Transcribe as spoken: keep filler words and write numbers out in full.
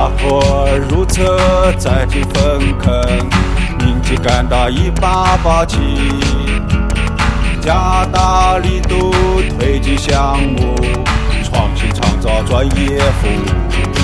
大伙如厕再进粪坑，民企干到一把把气，加大力度推进项目，创新创造专业服务。